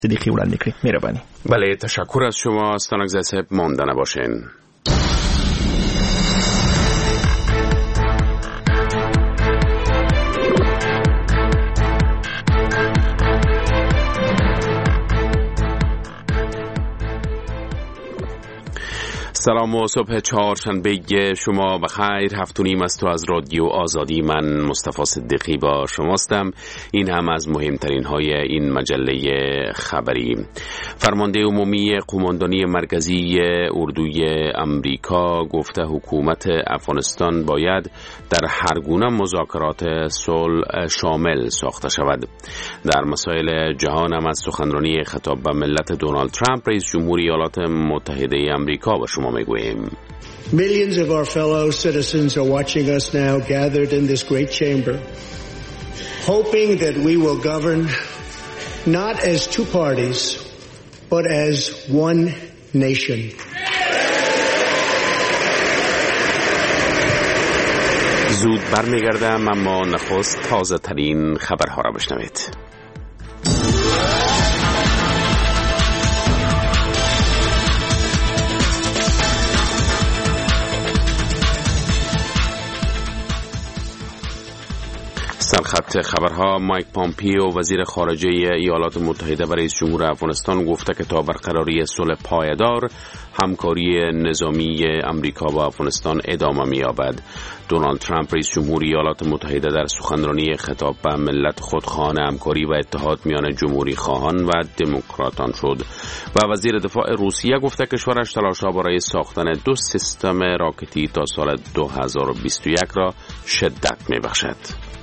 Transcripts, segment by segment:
صدیقی وړاندې کړي. مهرباني. بله، تشکر از شما ستانگزی صاحب. ماندنه باشین. سلام و صبح چهارشنبه شما بخیر. 7:30 است و از رادیو آزادی من مصطفی صدیقی با شماستم. این هم از مهمترین های این مجله خبری. فرمانده عمومی قماندانی مرکزی اردوی امریکا گفته حکومت افغانستان باید در هر گونه مذاکرات صلح شامل ساخته شود. در مسائل جهان هم از سخنرانی خطاب به ملت دونالد ترامپ رئیس جمهوری ایالات متحده امریکا با شما میگوییم. Millions of our fellow citizens are watching us now gathered in this great chamber, hoping that we will govern not as two parties, but as one nation. زود برمیگردم، اما نخست تازه ترین خبرها را بشنوید. سرخط خبرها. مایک پامپیو وزیر خارجه ایالات متحده و رئیس جمهور افغانستان گفته که تا برقراری صلح پایدار همکاری نظامی امریکا با افغانستان ادامه می‌یابد. دونالد ترامپ رئیس جمهور ایالات متحده در سخنرانی خطاب به ملت خود خواهان همکاری و اتحاد میان جمهوری خواهان و دموکراتان شد و وزیر دفاع روسیه گفته کشورش تلاش‌ها برای ساختن 2 سیستم راکتی تا سال 2021 را شدت می‌بخشد.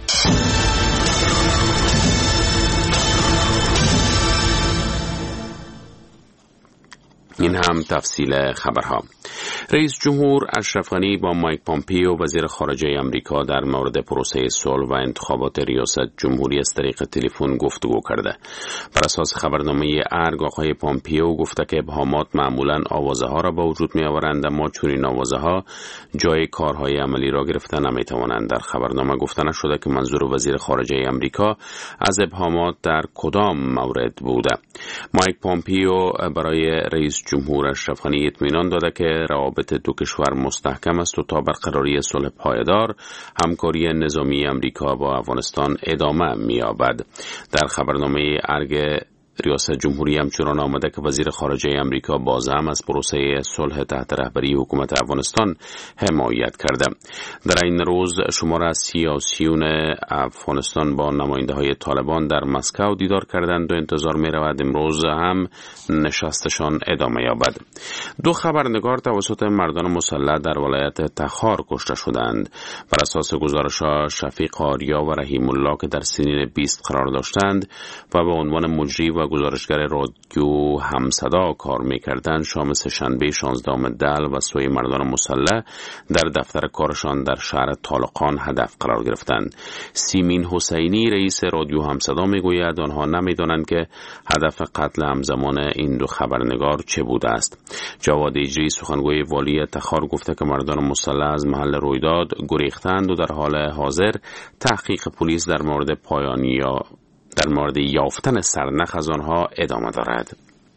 این هم تفصیل خبرها. رئیس جمهور اشرف غنی با مایک پامپیو وزیر خارجه امریکا در مورد پروسه صلح و انتخابات ریاست جمهوری از طریق تلفن گفتگو کرده. بر اساس خبرنامه ارگ آقای پامپیو گفته که ابهامات معمولاً آوازه ها را به وجود می آورند، اما چنین آوازه ها جای کارهای عملی را گرفته نمی توانند. در خبرنامه گفته نشده که منظور وزیر خارجه امریکا از ابهامات در کدام مورد بوده. مایک پامپیو برای رئیس جمهور اشرف غنی اطمینان داده که روابط دو کشور مستحکم است و تا برقراری صلح پایدار همکاری نظامی امریکا با افغانستان ادامه می‌یابد. در خبرنامه ارگ ریاست جمهوری همچنان آمده که وزیر خارجه امریکا بازم از پروسه صلح تحت رهبری حکومت افغانستان حمایت کرده. در این روز شمار از سیاسیون افغانستان با نماینده های طالبان در مسکو دیدار کردند و انتظار می رود امروز هم نشستشان ادامه یابد. 2 خبرنگار توسط مردان مسلح در ولایت تخار کشته شدند. بر اساس گزارش‌ها شفیق آریا و رحیم الله که در سنین 20 قرار داشتند و به عنوان مجری و گزارشگر رادیو همصدا کار می‌کردند، شام سه‌شنبه 16 دل و سوی مردان مسلح در دفتر کارشان در شهر طالقان هدف قرار گرفتند. سیمین حسینی رئیس رادیو همصدا میگوید آنها نمی‌دانند که هدف قتل همزمان این 2 خبرنگار چه بوده است. جواد اجری سخنگوی والی تخار گفته که مردان مسلح از محل رویداد گریختند و در حال حاضر تحقیق پلیس در مورد یافتن سرنخ از آنها ادامه دارد.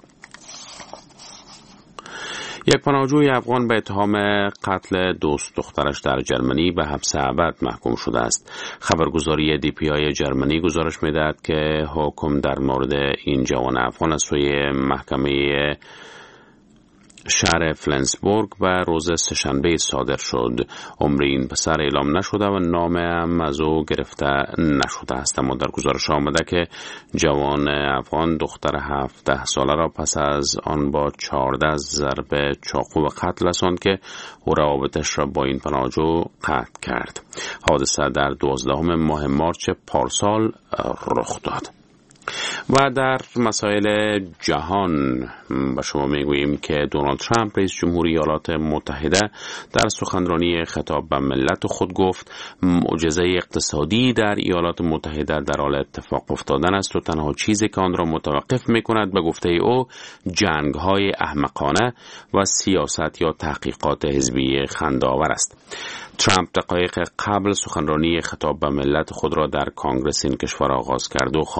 یک پناهجوی افغان به اتهام قتل دوست دخترش در جرمنی به حبس ابد محکوم شده است. خبرگزاری DPI جرمنی گزارش می‌دهد که حکم در مورد این جوان افغان از سوی محکمه شهر فلنسبورگ و روز سه‌شنبه صادر شد. عمر این پسر اعلام نشده و نام هم از او گرفته نشده است، اما در گزارش آمده که جوان افغان دختر 17 ساله را پس از آن با 14 ضربه چاقو به قتل رساند که او روابطش را با این پناهجو قطع کرد. حادثه در 12 ماه مارس پارسال رخ داد. و در مسائل جهان به شما میگوییم که دونالد ترامپ رئیس جمهوری ایالات متحده در سخنرانی خطاب به ملت خود گفت معجزه اقتصادی در ایالات متحده در حال اتفاق افتادن است و تنها چیزی که آن را متوقف میکند به گفته او جنگ‌های احمقانه و سیاست یا تحقیقات حزبی خنده‌آور است. ترامپ دقایق قبل سخنرانی خطاب به ملت خود را در کانگرس این کشور آغاز کرد و خواهان اتحاد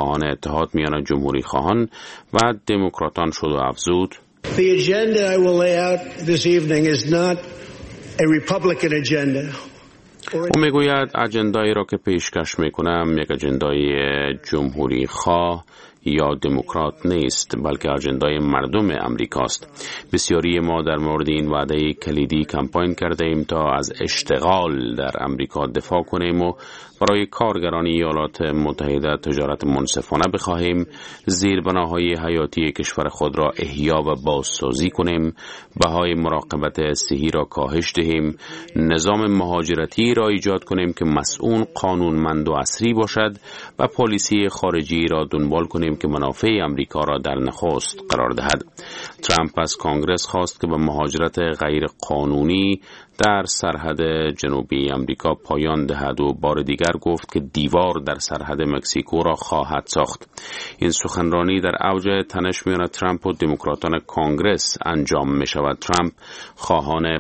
اتحاد میان جمهوری خواهان و دموکراتان شد و افزود: The agenda I will lay out this evening is not a Republican agenda. او میگوید اجندایی را که پیشکش میکنم یک اجندای جمهوری خواه یا دموکرات نیست، بلکه اجندای مردم امریکاست. بسیاری ما در مورد این وعده کلیدی کمپاین کرده ایم تا از اشتغال در امریکا دفاع کنیم و برای کارگران ایالات متحده تجارت منصفانه بخواهیم، زیربناهای حیاتی کشور خود را احیا و بازسازی کنیم، بهای مراقبت صحی را کاهش دهیم، نظام مهاجرتی را ایجاد کنیم که مسئول، قانونمند و عصری باشد و پالیسی خارجی را دنبال کنیم که منافع امریکا را در نخست قرار دهد. ترامپ از کانگرس خواست که به مهاجرت غیر قانونی در سرحد جنوبی امریکا پایان دهد و بار دیگر گفت که دیوار در سرحد مکزیکو را خواهد ساخت. این سخنرانی در اوج تنش میان ترامپ و دموکراتان کانگرس انجام می شود. ترامپ خواهان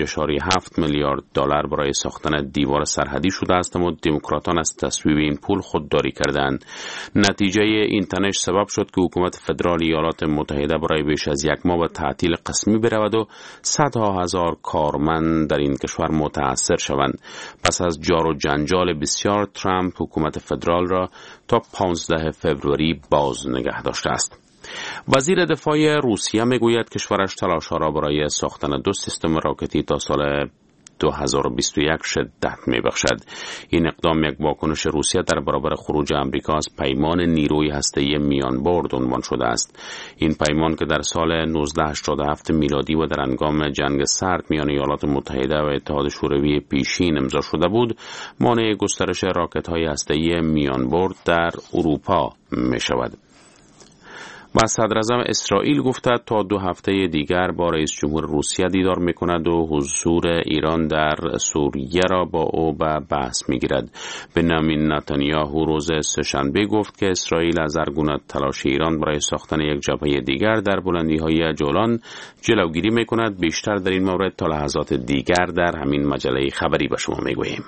5.7 میلیارد دلار برای ساختن دیوار سرحدی شده است، اما دموکراتان از تصویب این پول خودداری کردند. نتیجه این تنش سبب شد که حکومت فدرال ایالات متحده برای بیش از یک ماه به تعطیل قسمی برود و صدها هزار کارمند در این کشور متاثر شوند. پس از جار و جنجال بسیار، ترامپ حکومت فدرال را تا 15 فوریه باز نگه داشته است. وزیر دفاع روسیه میگوید کشورش تلاش‌ها را برای ساختن 2 سیستم راکتی تا سال 2021 شدت می‌بخشد. این اقدام یک واکنش روسیه در برابر خروج امریکا از پیمان نیروی هسته‌ای میانبرد عنوان شده است. این پیمان که در سال 1987 میلادی و در هنگام جنگ سرد میان ایالات متحده و اتحاد شوروی پیشین امضا شده بود، مانع گسترش راکت‌های هسته‌ای میانبرد در اروپا می‌شود. و صدراعظم اسرائیل گفته تا 2 هفته دیگر با رئیس جمهور روسیه دیدار میکند و حضور ایران در سوریه را با او به بحث میگیرد. بنیامین نتانیاهو روز سه‌شنبه گفت که اسرائیل از هر گونه تلاش ایران برای ساختن یک جبهه دیگر در بلندی‌های جولان جلوگیری میکند. بیشتر در این مورد تا لحظات دیگر در همین مجله خبری به شما میگوییم.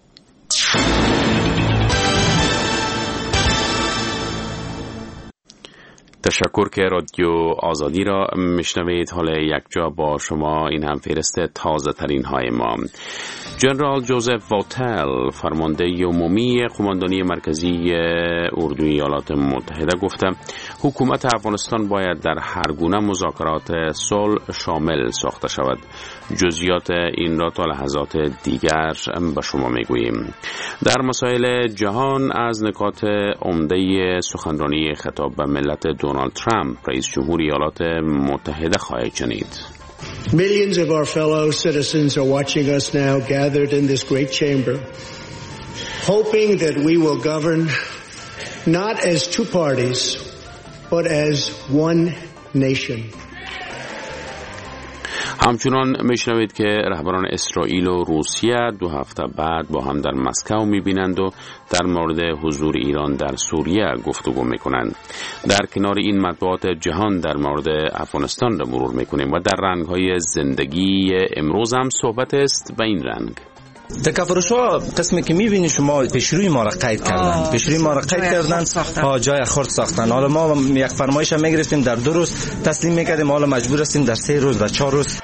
تشکر که رادیو آزادی را میشنوید. حالا یک جا با شما این هم فهرست تازه ترین های ما. جنرال جوزف واتل، فرمانده عمومی قماندانی مرکزی اردوی ایالات متحده، گفته حکومت افغانستان باید در هر گونه مذاکرات صلح شامل ساخته شود. جزئیات این را تا لحظات دیگر به شما میگوییم. در مسائل جهان از نکات عمده سخنرانی خطاب به ملت دونالد ترامپ، رئیس جمهور ایالات متحده خواهید شنید. Millions of our fellow citizens are watching us now gathered in this great chamber, hoping that we will govern not as 2 parties, but as one nation. همچنان میشنوید که رهبران اسرائیل و روسیه 2 هفته بعد با هم در مسکو میبینند و در مورد حضور ایران در سوریه گفتگو میکنند. در کنار این مطبوعات جهان در مورد افغانستان را مرور میکنیم و در رنگهای زندگی امروز هم صحبت است به این رنگ. تکفرش‌ها قسمی که می‌بینی شما پیشروی ما را قید کردن، پیشروی ما را قید کردن، جای خرد ساختن. حالا ما یک فرمایش هم می‌گرفتیم در 2 روز تسلیم می‌کردیم، حالا مجبور هستیم در 3 روز و 4 روز.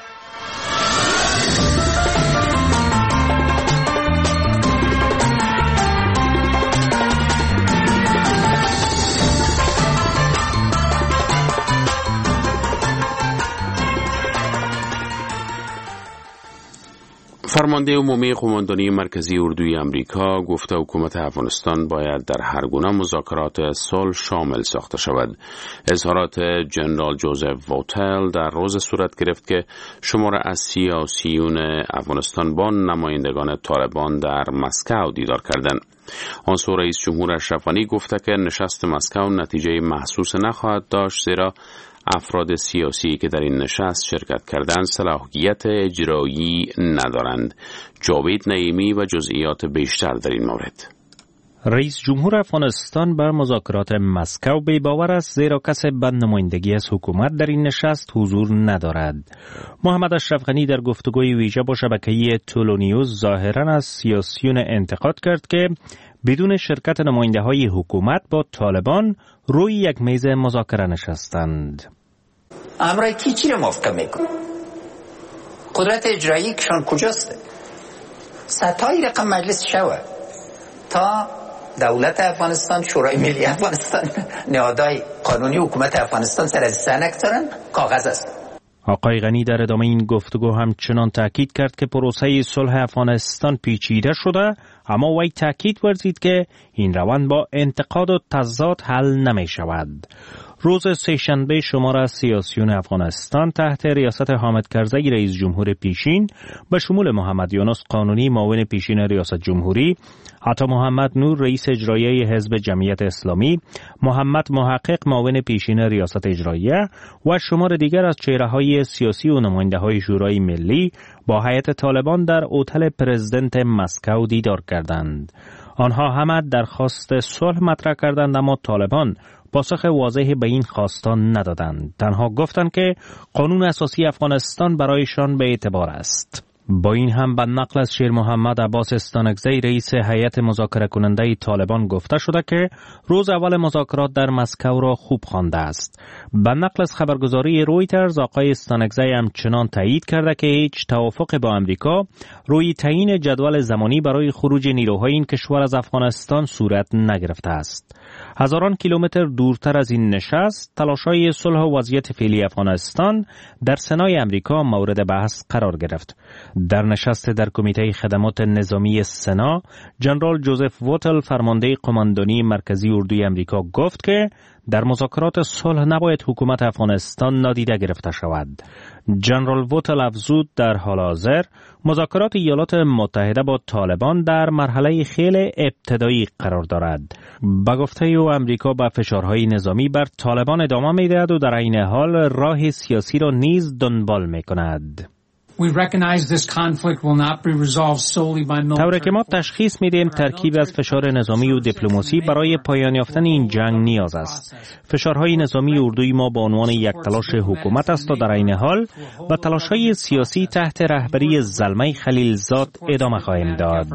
فرمانده عمومی قماندانی مرکزی اردوی امریکا گفته حکومت افغانستان باید در هر گونه مذاکرات صلح شامل ساخته شود. اظهارات جنرال جوزف واتل در روز صورت گرفت که شمار از سیاسیون افغانستان با نمایندگان طالبان در مسکو دیدار کردند. آن سو رئیس جمهور اشرف غنی گفته که نشست مسکو نتیجه محسوس نخواهد داشت، زیرا افراد سیاسی که در این نشست شرکت کردند صلاحیت اجرایی ندارند. جاوید نعیمی و جزئیات بیشتر در این مورد. رئیس جمهور افغانستان بر مذاکرات مسکو بی‌باور است، زیرا کسی به نمایندگی از حکومت در این نشست حضور ندارد. محمد اشرف غنی در گفتگوی ویژه با شبکه تولو نیوز ظاهراً از سیاسیون انتقاد کرد که بدون شرکت نماینده‌های حکومت با طالبان روی یک میز مذاکره نشستند. امریکی چی رو موافقه میکنه؟ قدرت اجرایی کشان کجاست؟ ستای رقم مجلس شوه تا دولت افغانستان، شورای ملی افغانستان، نهادهای قانونی حکومت افغانستان سر از سنک دارن، کاغذ است. آقای غنی در ادامه این گفتگو همچنان تاکید کرد که پروسه صلح افغانستان پیچیده شده، اما وی تاکید ورزید که این روند با انتقاد و تضاد حل نمی شود. روز سه‌شنبه شمار سیاسیون افغانستان تحت ریاست حامد کرزی رئیس جمهور پیشین به شمول محمد یونس قانونی معاون پیشین ریاست جمهوری، عطا محمد نور رئیس اجرایی حزب جمعیت اسلامی، محمد محقق معاون پیشین ریاست اجراییه و شمار دیگر از چهره‌های سیاسی و نماینده‌های شورای ملی با هیئت طالبان در هتل پرزیدنت مسکو دیدار کردند. آنها همه درخواست صلح مطرح کردند، اما طالبان پاسخ واضحی به این خواستان ندادند. تنها گفتند که قانون اساسی افغانستان برایشان به اعتبار است. با این هم به نقل از شیر محمد عباس استانکزی رئیس هیئت مذاکره کننده طالبان گفته شده که روز اول مذاکرات در مسکو را خوب خوانده است. به نقل از خبرگزاری رویترز آقای استانکزی همچنان تایید کرده که هیچ توافق با امریکا روی تعیین جدول زمانی برای خروج نیروهای این کشور از افغانستان صورت نگرفته است. هزاران کیلومتر دورتر از این نشست، تلاش‌های صلح و وضعیت فعلی افغانستان در سنای امریکا مورد بحث قرار گرفت. در نشست در کمیته خدمات نظامی سنا، جنرال جوزف ووتل فرمانده قماندانی مرکزی اردوی امریکا گفت که در مذاکرات صلح نباید حکومت افغانستان نادیده گرفته شود. جنرال ووتل افزود در حال حاضر مذاکرات ایالات متحده با طالبان در مرحله خیلی ابتدایی قرار دارد. با گفته او امریکا با فشارهای نظامی بر طالبان ادامه می‌دهد و در عین حال راه سیاسی را نیز دنبال می‌کند. طوری که ما تشخیص میدیم ترکیب از فشار نظامی و دیپلماسی برای پایان یافتن این جنگ نیاز است. فشارهای نظامی اردوی ما به عنوان یک تلاش حکومت است و در عین حال به تلاش‌های سیاسی تحت رهبری زلمه خلیلزاد ادامه خواهیم داد.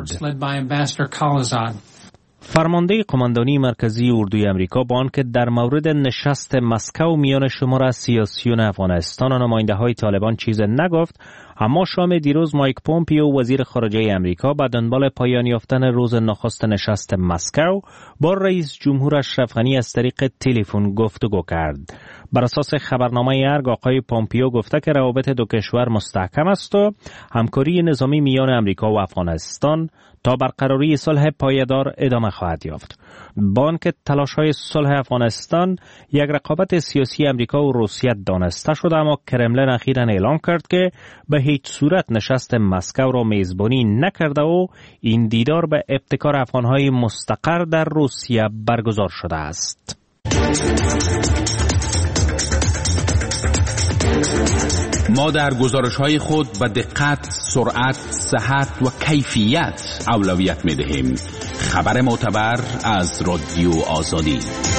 فرمانده قماندانی مرکزی اردوی امریکا با آنکه در مورد نشست مسکو میان شمار از سیاسیون افغانستان و نماینده‌های طالبان چیز نگفت، اما شام دیروز مایک پومپیو وزیر خارجه امریکا به دنبال پایان یافتن روز نخست نشست مسکو با رئیس جمهور اشرف غنی از طریق تلفن گفتگو کرد. بر اساس خبرنامه ارگ آقای پومپیو گفته که روابط دو کشور مستحکم است و همکاری نظامی میان امریکا و افغانستان تا برقراری صلح پایدار ادامه خواهد یافت. با آنکه تلاش‌های صلح افغانستان یک رقابت سیاسی امریکا و روسیه دانسته شده، اما کرملن اخیراً اعلام کرد که به هیچ صورت نشست مسکو را میزبانی نکرده و این دیدار به ابتکار افغان‌های مستقر در روسیه برگزار شده است. ما در گزارش‌های خود به دقت، سرعت، صحت و کیفیت اولویت می‌دهیم. خبر معتبر از رادیو آزادی.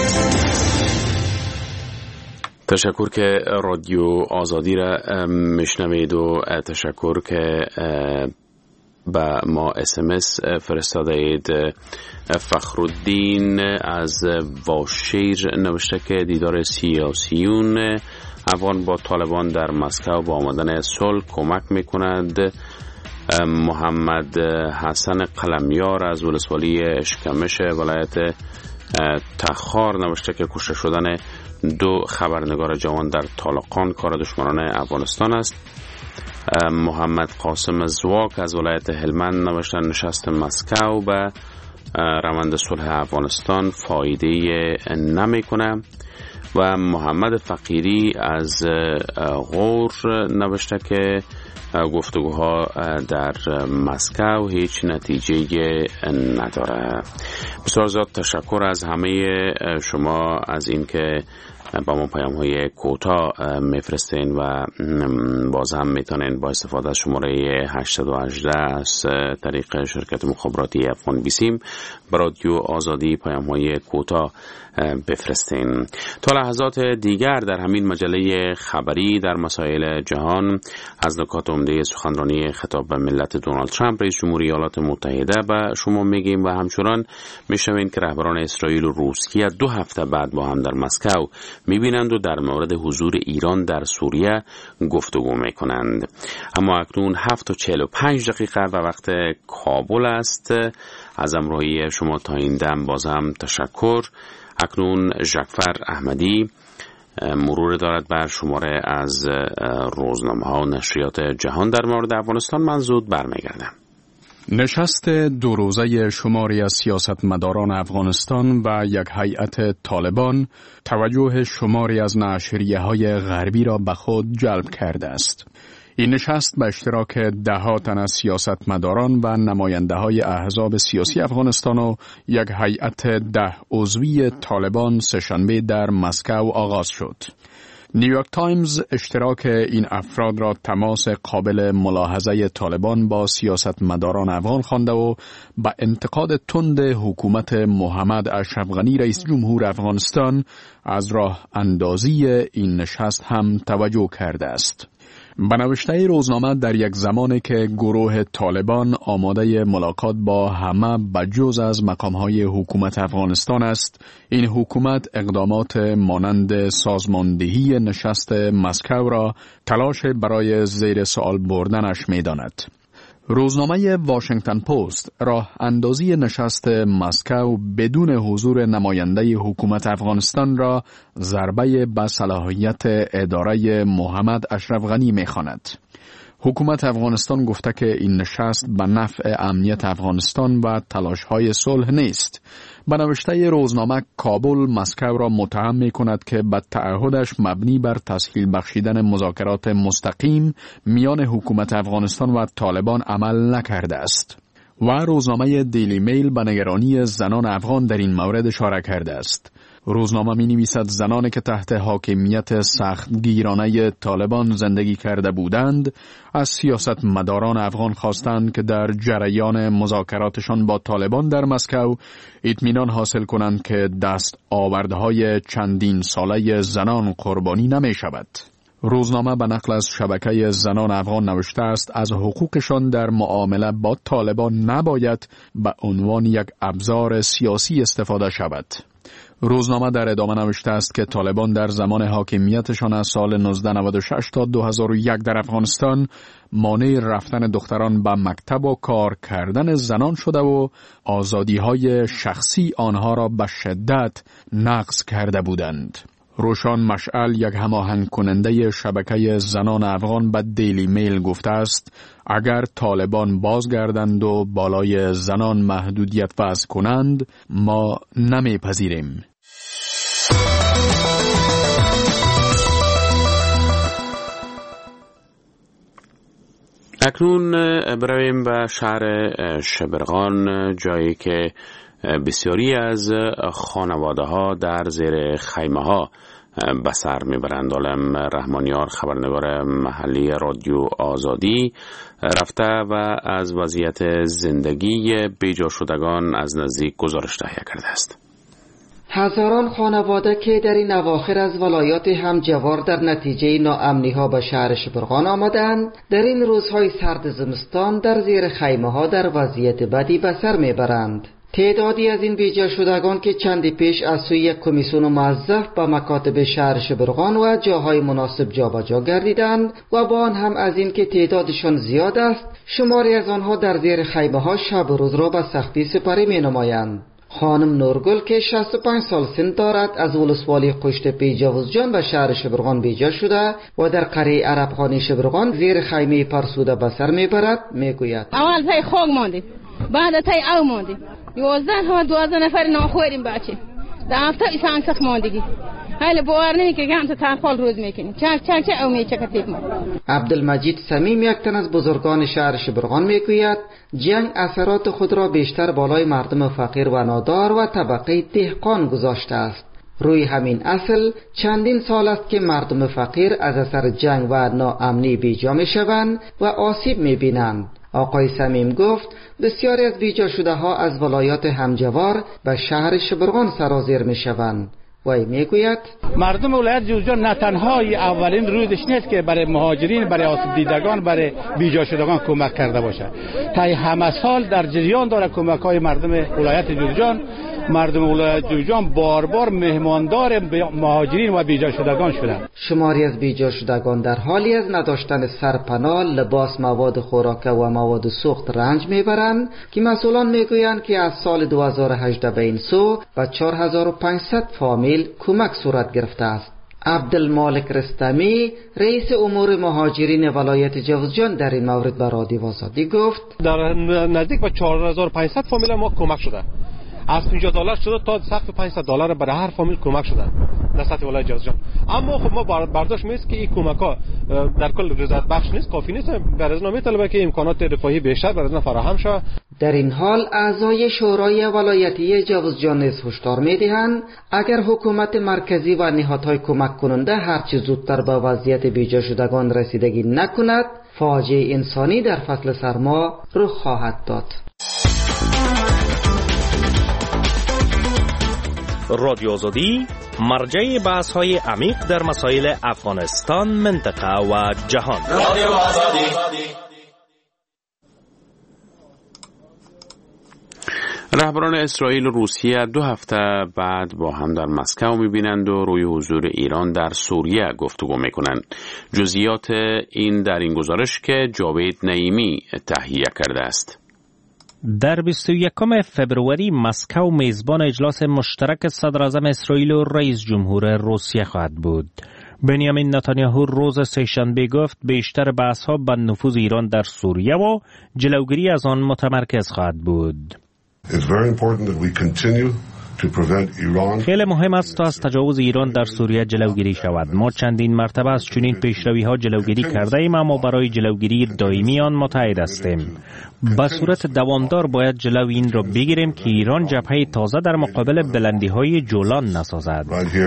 تشکر که رادیو آزادی را میشنوید و تشکر که با ما SMS فرستاده اید. فخرالدین از واشیر نوشته که دیدار سیاسیون افغان با طالبان در مسکو با آمدن صلح کمک میکند. محمد حسن قلمیار از ولسوالی اشکمش ولایت تخار نوشته که کشته شدن 2 خبرنگار جوان در طالقان کار دشمنان افغانستان است. محمد قاسم زواک از ولایت هلمند نوشته نشست مسکو به روند صلح افغانستان فایده نمی کنه. و محمد فقیری از غور نوشته که گفتگوها در مسکو هیچ نتیجه نداره. بسیار زیاد تشکر از همه شما از اینکه با ما پیام های کوتاه میفرستین و باز هم میتونین با استفاده از شماره 818 از طریق شرکت مخابراتی افغان بیسیم به رادیو آزادی پیام های کوتاه بفرستین. تا لحظات دیگر در همین مجله خبری در مسائل جهان از نکات عمده سخنرانی خطاب به ملت دونالد ترامپ رئیس جمهوری ایالات متحده به شما میگیم و همچنان میشنوین که رهبران اسرائیل و روسیه 2 هفته بعد با هم در مسکو میبینند و در مورد حضور ایران در سوریه گفتگو میکنند. اما اکنون 7:45 و وقت کابل است. از همراهی شما تا این دم بازم تشکر. اکنون جعفر احمدی مرور دارد بر شماره از روزنامه ها و نشریات جهان در مورد افغانستان. من زود برمیگردم. نشست 2 روزه شماری از سیاستمداران افغانستان و یک هیئت طالبان توجه شماری از نشریه‌های غربی را به خود جلب کرده است. این نشست به اشتراک 10 تن از سیاستمداران و نماینده‌های احزاب سیاسی افغانستان و یک هیئت 10 عضوی طالبان سه‌شنبه در مسکو آغاز شد. نیویورک تایمز اشتراک این افراد را تماس قابل ملاحظه طالبان با سیاستمداران افغان خوانده و به انتقاد تند حکومت محمد اشرف غنی رئیس جمهور افغانستان از راه اندازی این نشست هم توجه کرده است. به نوشته روزنامه در یک زمانی که گروه طالبان آماده ملاقات با همه بجز از مقامهای حکومت افغانستان است، این حکومت اقدامات مانند سازماندهی نشست مسکو را تلاش برای زیر سوال بردنش می داند. روزنامه واشنگتن پست راه اندازی نشست مسکو بدون حضور نماینده حکومت افغانستان را ضربه به صلاحیت اداره محمد اشرف غنی می‌خواند. حکومت افغانستان گفته که این نشست به نفع امنیت افغانستان و تلاش‌های صلح نیست. به نوشته روزنامه کابل مسکو را متهم می‌کند که به تعهدش مبنی بر تسهیل بخشیدن مذاکرات مستقیم میان حکومت افغانستان و طالبان عمل نکرده است. و روزنامه دیلی میل به نگرانی زنان افغان در این مورد اشاره کرده است. روزنامه می نویسد زنانی که تحت حاکمیت سختگیرانه طالبان زندگی کرده بودند از سیاستمداران افغان خواستند که در جریان مذاکراتشان با طالبان در مسکو اطمینان حاصل کنند که دست آوردهای چندین ساله زنان قربانی نمی شود. روزنامه به نقل از شبکه زنان افغان نوشته است از حقوقشان در معامله با طالبان نباید به عنوان یک ابزار سیاسی استفاده شود. روزنامه در ادامه نوشته است که طالبان در زمان حاکمیتشان از سال 1996 تا 2001 در افغانستان مانع رفتن دختران به مکتب و کار کردن زنان شده و آزادی‌های شخصی آنها را به شدت نقض کرده بودند. روشان مشعل یک هماهنگ کننده شبکه زنان افغان به دیلی میل گفته است اگر طالبان بازگردند و بالای زنان محدودیت وضع کنند ما نمیپذیریم. اکنون برویم به شهر شبرغان، جایی که بسیاری از خانواده ها در زیر خیمه ها به سر میبرند. عالم رحمانیار خبرنگار محلی رادیو آزادی رفته و از وضعیت زندگی بیجا شدگان از نزدیک گزارش تهیه کرده است. هزاران خانواده که در این اواخر از ولایات همجوار در نتیجه ناامنی ها به شهر شبرغان آمدند، در این روزهای سرد زمستان در زیر خیمه ها در وضعیت بدی به سر میبرند. تعدادی از این بیجا شدگان که چندی پیش از سوی یک کمیسیون موظف به مکاتب شهر شبرغان و جاهای مناسب جابجا گردیدند و با آن هم از این که تعدادشان زیاد است، شماری از آنها در زیر خیمه ها شب و روز را به سختی سپری می نمایند. خانم نورگل که 65 سال سن دارد از ولسوالی قشت پیجاوزجان به شهر شبرغان بیجا شده و در قریه عربخانی شبرغان زیر خیمه فرسوده به سر میبرد میگوید اول پای خوگ ماندیم، بعد تای او ماندیم، 12 نفر ناخوریم بچه در هفته سانسخ ماندگی حالا باور نمی که هم تو تنفال روز میکنیم چه او میچکتیب ما. عبدالمجید سمیم یک تن از بزرگان شهر شبرغان میگوید جنگ اثرات خود را بیشتر بالای مردم فقیر و نادار و طبقه دهقان گذاشته است. روی همین اصل چندین سال است که مردم فقیر از اثر جنگ و ناامنی بیجا می شوند و آسیب می بینند. آقای صمیم گفت بسیاری از بیجا شده ها از ولایات همجوار به شهر شبرغان سرازیر می شوند. وی میگوید مردم ولایت جوزجان نه تنها اولین روزش نیست که برای مهاجرین، برای آسیب دیدگان، برای بیجا شدگان کمک کرده باشه. تا همه سال در جریان داره کمک های مردم ولایت جوزجان. مردم ولایت جوزجان بار بار مهماندار مهاجرین و بیجا شدگان شدند. شماری از بیجا شدگان در حالی از نداشتن سرپناه، لباس، مواد خوراکه و مواد سوخت رنج میبرند که مسئولان میگویند که از سال 2018 به این سو به 4500 فامیل کمک صورت گرفته است. عبدالمالک رستمی رئیس امور مهاجرین ولایت جوزجان در این مورد به رادیو آزادی گفت در نزدیک به 4500 فامیل ما کمک شده. از $50 شده تا سقف $500 برای هر فامیل کمک شده در سطح ولایت جوزجان. اما خب ما برداشت میست که این کمک ها در کل رضایت بخش نیست، کافی نیست. برای از میطلبه که امکانات رفاهی بیشتر برای از فراهم شود. در این حال اعضای شورای ولایتی جوزجان نیز هشدار میدهند اگر حکومت مرکزی و نهادهای کمک کننده هرچه زودتر به وضعیت بیجا شدگان رسیدگی نکند، فاجعه انسانی در فصل سرما رخ خواهد داد. رادیو آزادی مرجع بحث‌های عمیق در مسائل افغانستان، منطقه و جهان. رادیو آزادی. رهبران اسرائیل و روسیه 2 هفته بعد با هم در مسکو می‌بینند و روی حضور ایران در سوریه گفتگو می‌کنند. جزئیات این در این گزارش که جاوید نعیمی تهیه کرده است. در 21 فبروری مسکو میزبان اجلاس مشترک صدراعظم اسرائیل و رئیس جمهور روسیه خواهد بود. بنیامین نتانیاهو روز سه‌شنبه گفت بیشتر بحث‌ها به نفوذ ایران در سوریه و جلوگیری از آن متمرکز خواهد بود. خیلی مهم است تا از تجاوز ایران در سوریه جلوگیری شود. ما چندین مرتبه از چنین پیشروی‌ها جلوگیری کرده ایم، اما برای جلوگیری دائمی آن متحد هستیم. به صورت دوامدار باید جلو این را بگیریم که ایران جبهه تازه در مقابل بلندی‌های جولان نسازد.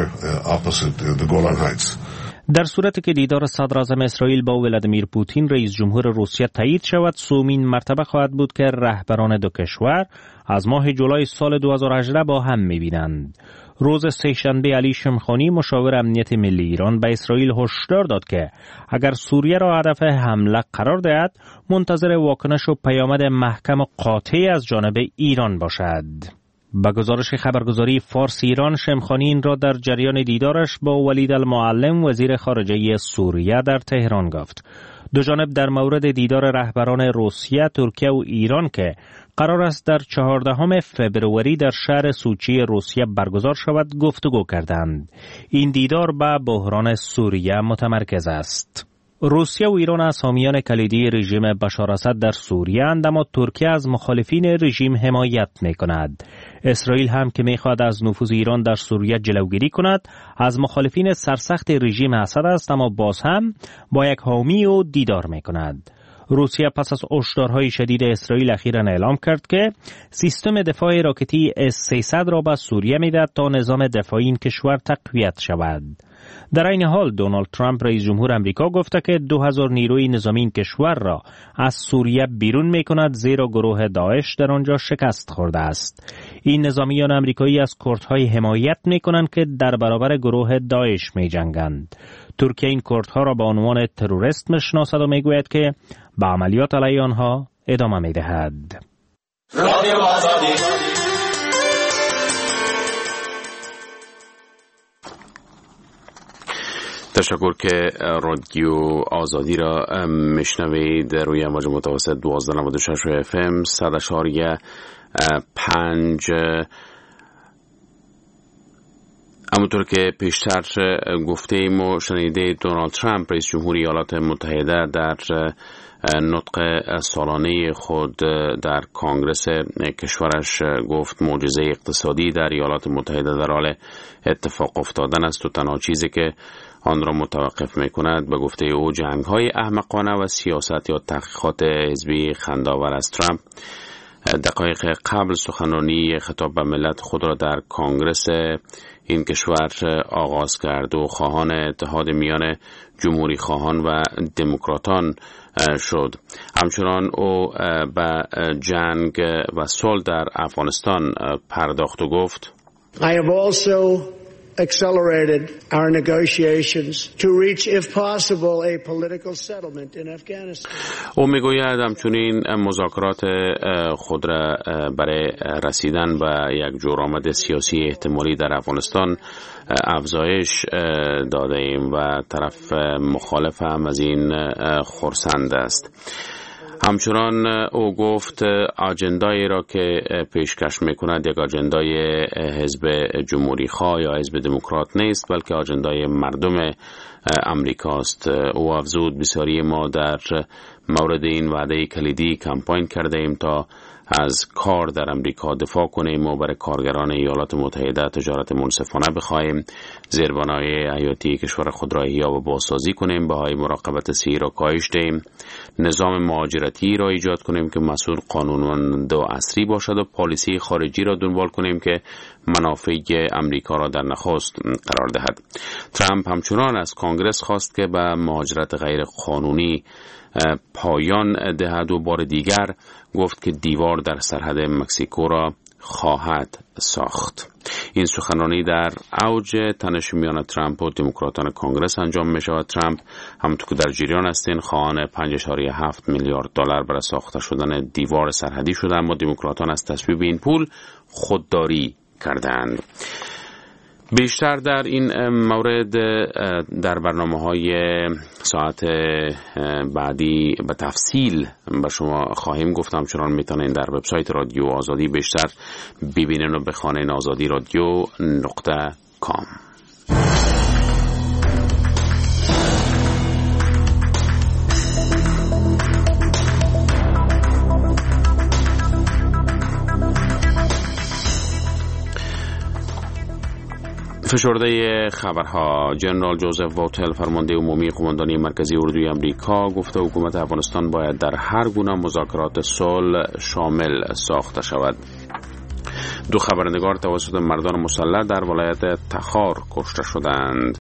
در صورتی که دیدار صدراعظم اسرائیل با ولادیمیر پوتین رئیس جمهور روسیه تایید شود، سومین مرتبه خواهد بود که رهبران دو کشور از ماه جولای سال 2018 با هم می‌بینند. روز سه‌شنبه علی شمخانی مشاور امنیت ملی ایران به اسرائیل هشدار داد که اگر سوریه را هدف حمله قرار دهد، منتظر واکنش و پیامد محکم و قاطع از جانب ایران باشد. با گزارش خبرگزاری فارس ایران، شمخانی این را در جریان دیدارش با ولید المعلم وزیر خارجه سوریه در تهران گفت. دو جانب در مورد دیدار رهبران روسیه، ترکیه و ایران که قرار است در 14 فبروری در شهر سوچی روسیه برگزار شود گفتگو کردند. این دیدار به بحران سوریه متمرکز است. روسیه و ایران از حامیان کلیدی رژیم بشار اسد در سوریه اند، اما ترکیه از مخالفین رژیم حمایت می‌کند. اسرائیل هم که می‌خواهد از نفوذ ایران در سوریه جلوگیری کند، از مخالفین سرسخت رژیم اسد است، اما باز هم با یک حامی و دیدار می‌کند. روسیه پس از هشدارهای شدید اسرائیل اخیراً اعلام کرد که سیستم دفاع راکتی S-300 را به سوریه می‌دهد تا نظام دفاعی این کشور تقویت شود. در این حال دونالد ترامپ رئیس جمهور آمریکا گفته که 2000 نیروی نظامی این کشور را از سوریه بیرون می‌کند، زیرا گروه داعش در آنجا شکست خورده است. این نظامیان آمریکایی از کردهای حمایت می‌کنند که در برابر گروه داعش می‌جنگند. ترکیه این کردها را به عنوان تروریست می‌شناسد و می‌گوید که به عملیات علیه آنها ادامه می‌دهد. رادیو آزادی. تشکر که رادیو آزادی را میشنوید روی امواج متوسط 1296 FM 100.5. همونطور که پیشتر گفتیم و شنیده، دونالد ترامپ رئیس جمهور ایالات متحده در نطق سالانه خود در کانگرس کشورش گفت معجزه اقتصادی در ایالات متحده در حال اتفاق افتادن است و تنها چیزی که آن را متوقف می‌کند به گفته او جنگ‌های احمقانه و سیاست یا تحقیقات حزبی خنده‌آور است. ترامپ دقایق قبل سخنرانی خطاب به ملت خود را در کنگره این کشور آغاز کرد و خواهان اتحاد میان جمهوری خواهان و دموکراتان شد. همچنان او به جنگ و صلح در افغانستان پرداخت و گفت I have also accelerated our negotiations to reach, if possible, a political settlement in Afghanistan. او میگوید همچنین مذاکرات خود را برای رسیدن به یک جورآمد سیاسی احتمالی در افغانستان افزایش داده ایم و طرف مخالف هم از این خرسند است. همچنان او گفت آجندایی را که پیشکش میکند یک آجندای حزب جمهوری خواه یا حزب دموکرات نیست، بلکه آجندای مردم امریکاست. او افزود بسیاری ما در مورد این وعده کلیدی کمپاین کرده ایم تا از کار در امریکا دفاع کنیم و برای کارگران ایالات متحده تجارت منصفانه بخواهیم، زیربنای حیاتی کشور خود را احیا و بازسازی کنیم، بهای مراقبت سیاسی را کاهش دهیم، نظام مهاجرتی را ایجاد کنیم که مسئول قانونمند و عصری باشد و پالیسی خارجی را دنبال کنیم که منافع امریکا را در نخست قرار دهد. ترامپ همچنان از کنگره خواست که به مهاجرت غیر قانونی پایان دهد و بار دیگر گفت که دیوار در سرحد مکزیکو را خواهد ساخت. این سخنرانی در اوج تنش میان ترامپ و دموکراتان کنگره انجام می شود. ترامپ همونطور که در جریان هستین خواهان 5.7 میلیارد دلار برای ساخته شدن دیوار سرحدی شده، اما دموکراتان از تصویب این پول خودداری کردند. بیشتر در این مورد در برنامه‌های ساعت بعدی به تفصیل به شما خواهیم گفتم. چنان میتونین در وبسایت رادیو آزادی بیشتر ببینین و بخوانین azadiradio.com. فشرده خبرها. جنرال جوزف واتل فرمانده عمومی قماندانی مرکزی اردوی امریکا گفته حکومت افغانستان باید در هر گونه مذاکرات صلح شامل ساخته شود. 2 خبرنگار توسط مردان مسلح در ولایت تخار کشته شدند.